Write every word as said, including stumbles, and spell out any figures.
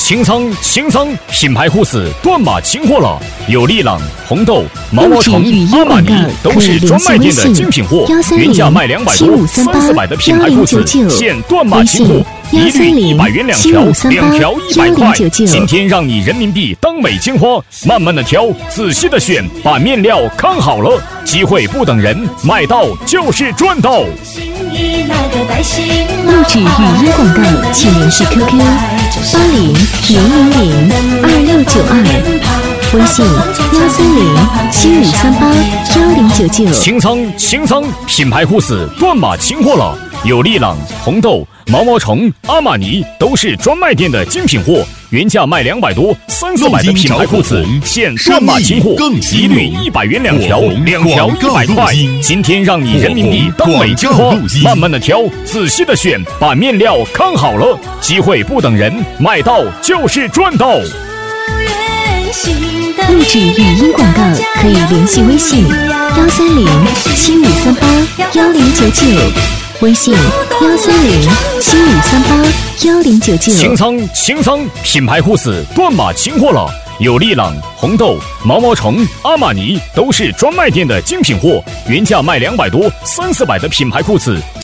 清仓清仓，品牌裤子断码清货了，有利朗、红豆、毛毛虫、阿玛尼都是专卖店的精品货，原价卖两百多、三四百的品牌裤子，现断码清货。一律一百元两条，两条一百块。今天让你人民币当美金花，慢慢的挑，仔细的选，把面料看好了，机会不等人，买到就是赚到。录制语音广告，请联系 Q Q 八零零零零二六九二，微信幺三零七五三八幺零九九。 清仓清仓，品牌裤子断码清货了，有利朗、红豆、毛毛虫、阿玛尼都是专卖店的精品货，原价卖两百多、三四百的品牌裤子，现断码清货，一律一百元两条，两条一百块。今天让你人民币当美金花，慢慢的挑，仔细的选，把面料看好了，机会不等人，买到就是赚到。 录制语音广告可以联系微信幺三零七五三八幺零九九。微信幺三零七五三八幺零九九。 清仓清仓，品牌裤子断码清货了，有利朗、红豆、毛毛虫、阿玛尼都是专卖店的精品货，原价卖两百多、三四百的品牌裤子。